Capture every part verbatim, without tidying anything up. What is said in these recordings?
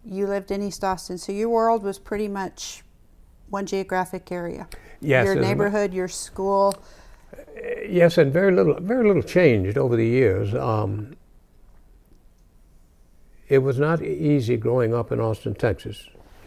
you lived in East Austin, so your world was pretty much one geographic area. Yes. Your neighborhood, your school. Yes, and very little, very little changed over the years. Um, it was not easy growing up in Austin, Texas.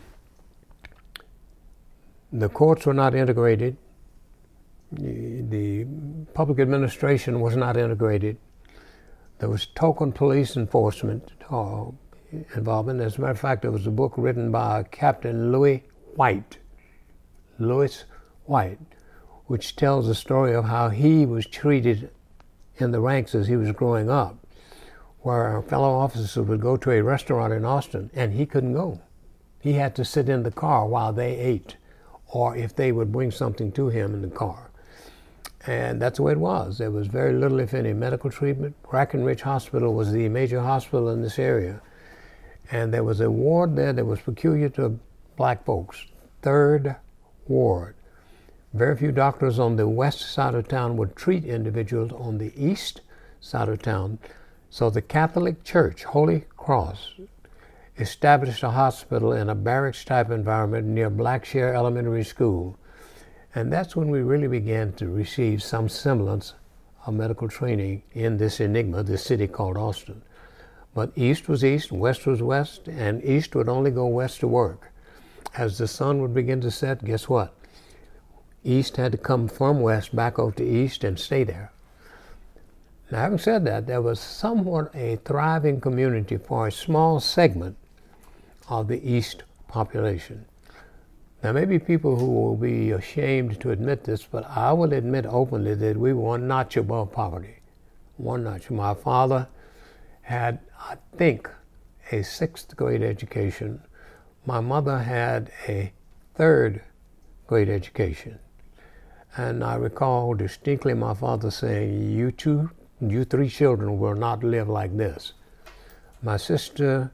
The courts were not integrated. The, the public administration was not integrated. There was token police enforcement uh, involvement. As a matter of fact, there was a book written by Captain Louis White, Louis White, which tells the story of how he was treated in the ranks as he was growing up, where fellow officers would go to a restaurant in Austin and he couldn't go. He had to sit in the car while they ate, or if they would bring something to him in the car. And that's the way it was. There was very little, if any, medical treatment. Brackenridge Hospital was the major hospital in this area. And there was a ward there that was peculiar to black folks, Third Ward. Very few doctors on the west side of town would treat individuals on the east side of town. So the Catholic Church, Holy Cross, established a hospital in a barracks-type environment near Blackshear Elementary School. And that's when we really began to receive some semblance of medical training in this enigma, this city called Austin. But east was east, west was west, and east would only go west to work. As the sun would begin to set, guess what? East had to come from west back over to east and stay there. Now, having said that, there was somewhat a thriving community for a small segment of the east population. Now, maybe people who will be ashamed to admit this, but I will admit openly that we were one notch above poverty. One notch. My father had, I think, a sixth grade education. My mother had a third grade education. And I recall distinctly my father saying, you two, you three children will not live like this. My sister,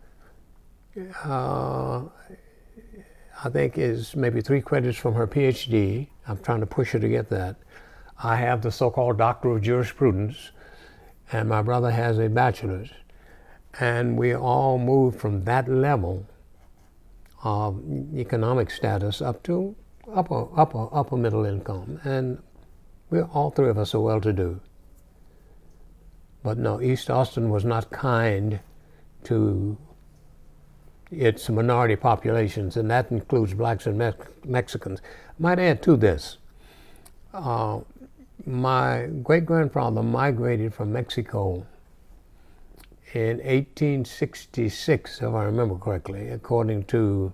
uh, I think, is maybe three credits from her P H D. I'm trying to push her to get that. I have the so-called Doctor of Jurisprudence, and my brother has a bachelor's. And we all moved from that level of economic status up to upper, upper, upper middle income. And we're, all three of us are well-to-do. But no, East Austin was not kind to its minority populations, and that includes blacks and Me- Mexicans. Might add to this, uh, my great-grandfather migrated from Mexico in eighteen sixty-six, if I remember correctly, according to,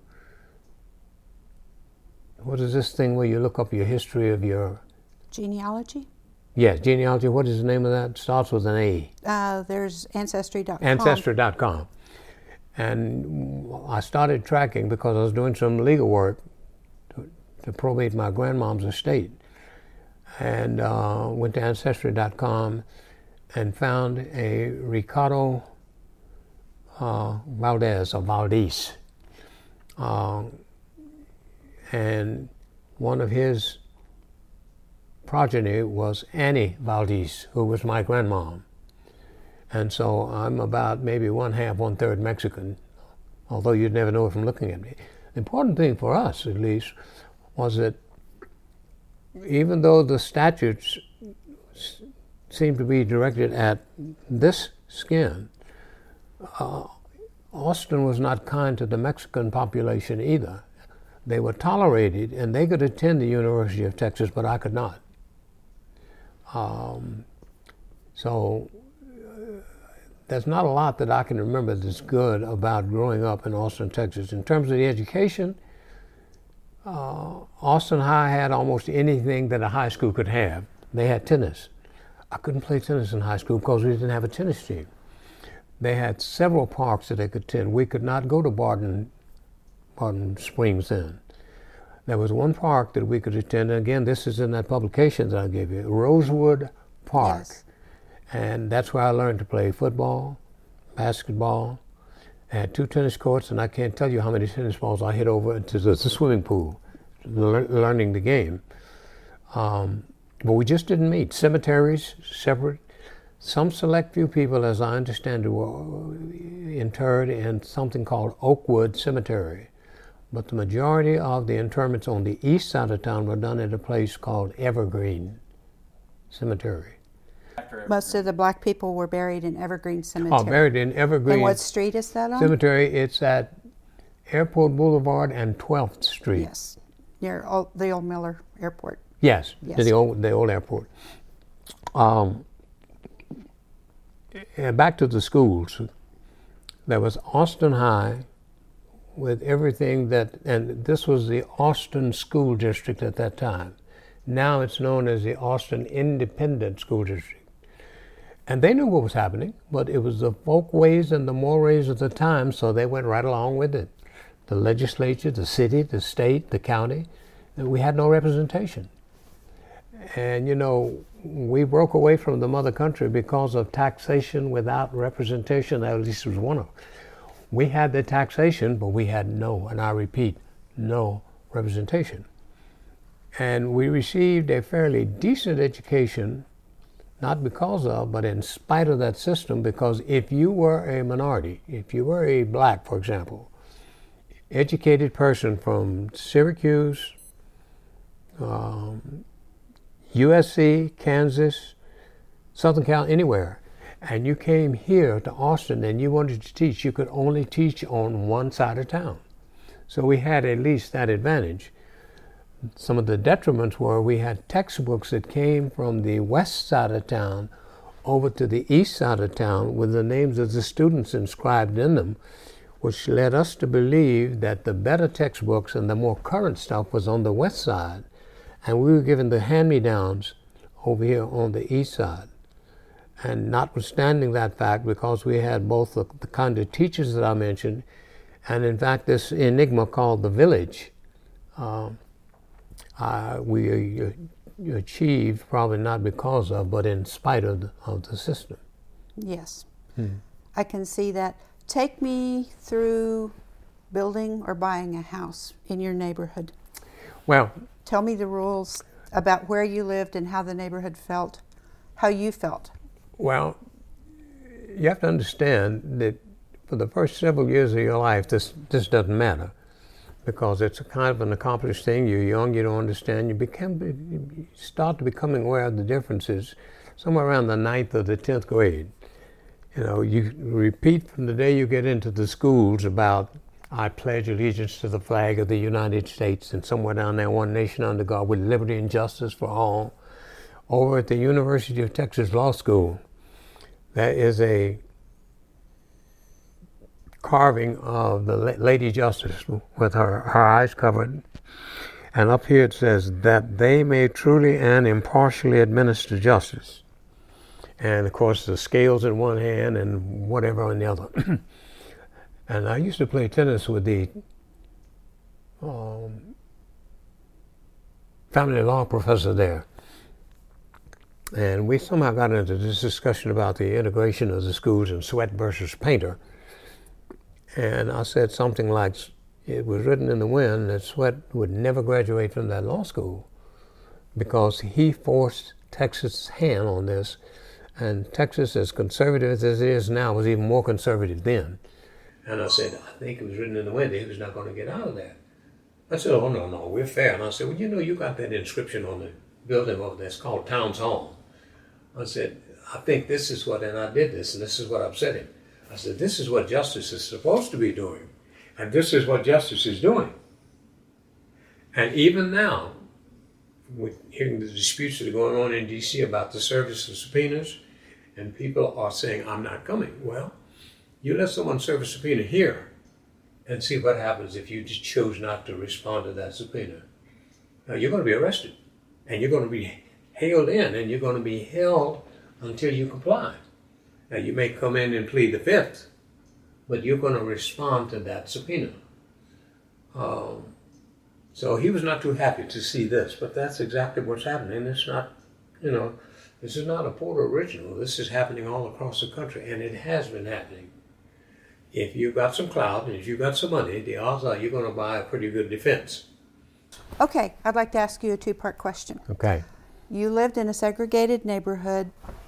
what is this thing where you look up your history of your... Genealogy? Yes, genealogy. What is the name of that? Starts with an A. Uh, there's Ancestry dot com. Ancestry dot com. And I started tracking because I was doing some legal work to, to probate my grandmom's estate. And uh, went to Ancestry dot com and found a Ricardo uh, Valdez, or Valdez. Uh, and one of his progeny was Annie Valdez, who was my grandmom. And so I'm about maybe one half, one third Mexican, although you'd never know it from looking at me. The important thing for us, at least, was that even though the statutes seemed to be directed at this skin, uh, Austin was not kind to the Mexican population either. They were tolerated, and they could attend the University of Texas, but I could not. Um, so uh, there's not a lot that I can remember that's good about growing up in Austin, Texas. In terms of the education, uh, Austin High had almost anything that a high school could have. They had tennis. I couldn't play tennis in high school because we didn't have a tennis team. They had several parks that they could attend. We could not go to Barton, Barton Springs then. There was one park that we could attend, and again, this is in that publication that I gave you, Rosewood Park. Yes. And that's where I learned to play football, basketball. I had two tennis courts, and I can't tell you how many tennis balls I hit over into the, the swimming pool, le- learning the game. Um, but we just didn't meet. Cemeteries, separate. Some select few people, as I understand it, were interred in something called Oakwood Cemetery. But the majority of the interments on the east side of town were done at a place called Evergreen Cemetery. Most of the black people were buried in Evergreen Cemetery. Oh, buried in Evergreen And what street is that on? Cemetery. It's at Airport Boulevard and twelfth Street. Yes, near old, the old Miller Airport. Yes, Yes. the old the old airport. Um, and back to the schools. There was Austin High with everything that, and this was the Austin School District at that time. Now it's known as the Austin Independent School District. And they knew what was happening, but it was the folkways and the mores of the time, so they went right along with it. The legislature, the city, the state, the county, we had no representation. And, you know, we broke away from the mother country because of taxation without representation. At least was one of them. We had the taxation, but we had no, and I repeat, no representation. And we received a fairly decent education, not because of, but in spite of that system, because if you were a minority, if you were a black, for example, educated person from Syracuse, um, U S C, Kansas, Southern Cal, anywhere, and you came here to Austin and you wanted to teach, you could only teach on one side of town. So we had at least that advantage. Some of the detriments were we had textbooks that came from the west side of town over to the east side of town with the names of the students inscribed in them, which led us to believe that the better textbooks and the more current stuff was on the west side, and we were given the hand-me-downs over here on the east side. And notwithstanding that fact, because we had both the, the kind of teachers that I mentioned, and in fact this enigma called the village, um, uh, we uh, achieved, probably not because of, but in spite of the, of the system. Yes, Hmm. I can see that. Take me through building or buying a house in your neighborhood. Well, Tell me the rules about where you lived and how the neighborhood felt, how you felt. Well, you have to understand that for the first several years of your life, this this doesn't matter, because it's a kind of an accomplished thing. You're young, you don't understand. You become you start to becoming aware of the differences somewhere around the ninth or the tenth grade. You know, you repeat from the day you get into the schools about, I pledge allegiance to the flag of the United States, and somewhere down there, one nation under God, with liberty and justice for all. Over at the University of Texas Law School, there is a carving of the Lady Justice with her, her eyes covered. And up here it says, that they may truly and impartially administer justice. And of course, the scales in one hand and whatever in the other. And I used to play tennis with the um, family law professor there. And we somehow got into this discussion about the integration of the schools and Sweat versus Painter. And I said something like, it was written in the wind that Sweat would never graduate from that law school because he forced Texas' hand on this. And Texas, as conservative as it is now, was even more conservative then. And I said, I think it was written in the wind that he was not going to get out of that. I said, oh, no, no, we're fair. And I said, well, you know, you got that inscription on the building over there. It's called Towns Hall. I said, I think this is what, and I did this, and this is what upset him. I said, this is what justice is supposed to be doing, and this is what justice is doing. And even now, with hearing the disputes that are going on in D C about the service of subpoenas, and people are saying, I'm not coming. Well, you let someone serve a subpoena here and see what happens if you just choose not to respond to that subpoena. Now, you're going to be arrested, and you're going to be hailed in, and you're going to be held until you comply. Now, you may come in and plead the fifth, but you're going to respond to that subpoena. Um, so he was not too happy to see this, but that's exactly what's happening. It's not, you know, this is not a Porter original. This is happening all across the country, and it has been happening. If you've got some clout and if you've got some money, the odds are you're going to buy a pretty good defense. Okay, I'd like to ask you a two-part question. Okay. You lived in a segregated neighborhood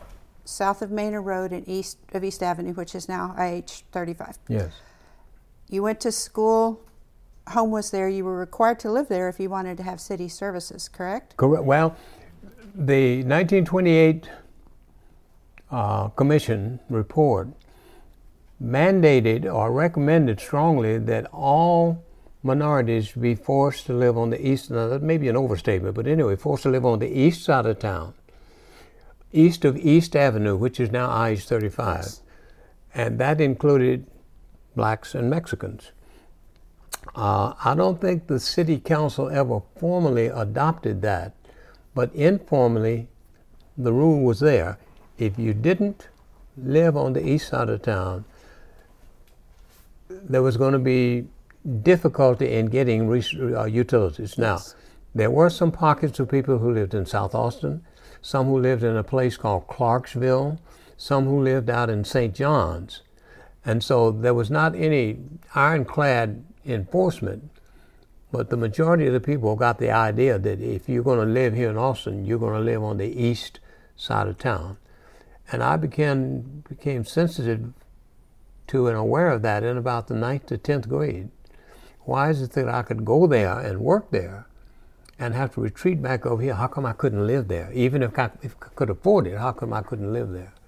south of Manor Road and east of East Avenue, which is now I H thirty-five. Yes. You went to school, home was there, you were required to live there if you wanted to have city services, correct? Correct. Well, the nineteen twenty-eight uh, Commission report mandated or recommended strongly that all minorities be forced to live on the east. Now, that may be an overstatement, but anyway, forced to live on the east side of town, east of East Avenue, which is now I H thirty-five. Yes. And that included blacks and Mexicans. Uh, I don't think the city council ever formally adopted that, but informally, the rule was there. If you didn't live on the east side of town, there was going to be difficulty in getting res- uh, utilities. Now, yes. There were some pockets of people who lived in South Austin, some who lived in a place called Clarksville, some who lived out in Saint John's. And so there was not any ironclad enforcement, but the majority of the people got the idea that if you're going to live here in Austin, you're going to live on the east side of town. And I began became sensitive to and aware of that in about the ninth to tenth grade. Why is it that I could go there and work there and have to retreat back over here? How come I couldn't live there? Even if I, if I could afford it, how come I couldn't live there?